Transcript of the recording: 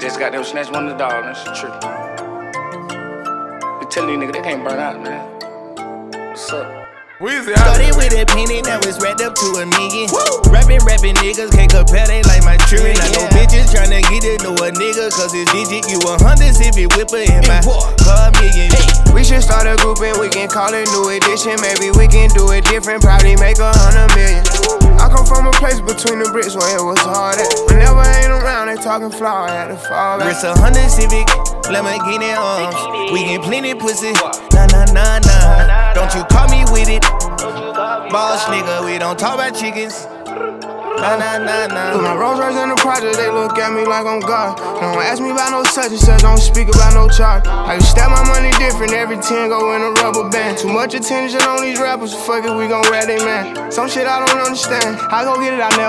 just got them snatch one of the dollars. That's true. You telling these niggas they can't burn out, man. What's up? Started with a penny that was wrapped up to $1 million. Rapping niggas can't compare, they like my children. I know bitches tryna get to know a nigga, cause it's digit. You 100 if it whipper in my car million. We should start a group and we can call it New Edition. Maybe we can do it different, probably make 100 million. I come from a place between the bricks where it was hard at. Whenever I ain't around, they talking flower, I had to fall back. Wrist 100 Civic, Lamborghini arms. We get plenty pussy, nah. Don't you call me with it. Boss nigga, we don't talk about chickens. Nah. With my Rolls Royce in the project, they look at me like I'm God. Don't ask me about no such and such, don't speak about no charge. I can stack my money different, every 10 go in a rubber band. Too much attention on these rappers, fuck it, we gon' rat they man. Some shit I don't understand, I go get it, I never